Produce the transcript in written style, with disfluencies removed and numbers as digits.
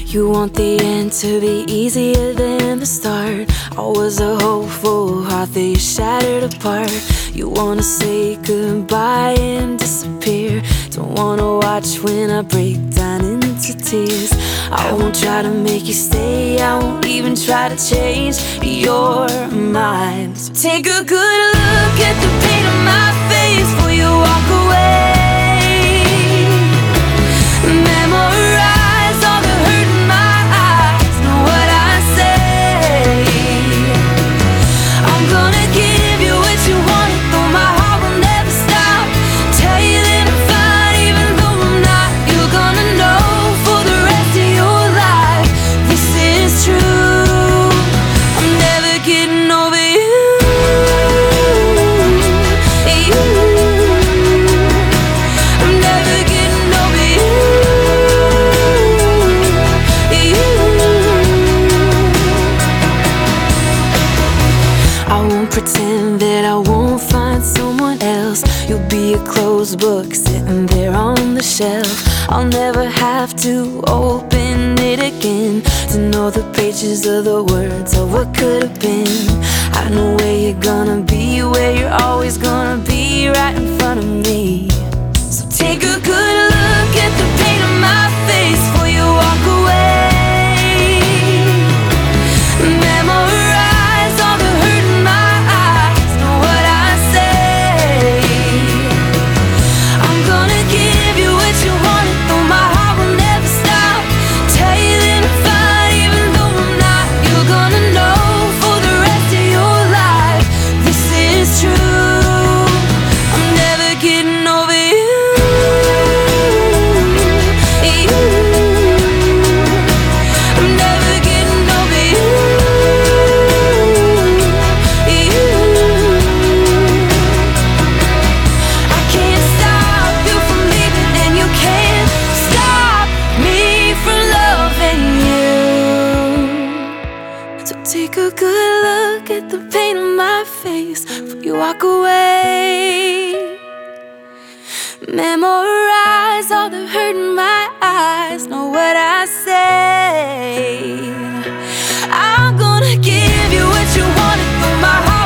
You want the end to be easier than the start. I was a hopeful heart that you shattered apart. You wanna say goodbye and disappear. Don't wanna watch when I break down into tears. I won't try to make you stay, I won't even try to change your mind. So take a good look at the pain on my face before you walk away. Memorize all the hurt in my eyes, know what I say. I'm gonna give you what you want, though my heart will never stop. Tell you that I'm fine even though I'm not. You're gonna know for the rest of your life this is true. I'm never getting over you. I'm never getting over you. I won't pretend that I won't find someone else. You'll be a closed book sitting there on the shelf. I'll never have to open it again to know the pages of the words of what could have been. I know where you're gonna be, where you're always gonna be, right in front of me. So take a good look at the pain on my face before you walk away. Memorize all the hurt in my eyes, know what I say. I'm gonna give you what you want, though my heart will never stop. Tell you that I'm fine even though I'm not. You're gonna know for the rest of your life this is true. I'm never getting over you. I'm never getting over you. I can't stop you from leaving, and you can't stop me from loving you. So take a good look at the pain on my face before you walk away. Memorize all the hurt in my eyes, know what I say. I'm gonna give you what you wanted, though my heart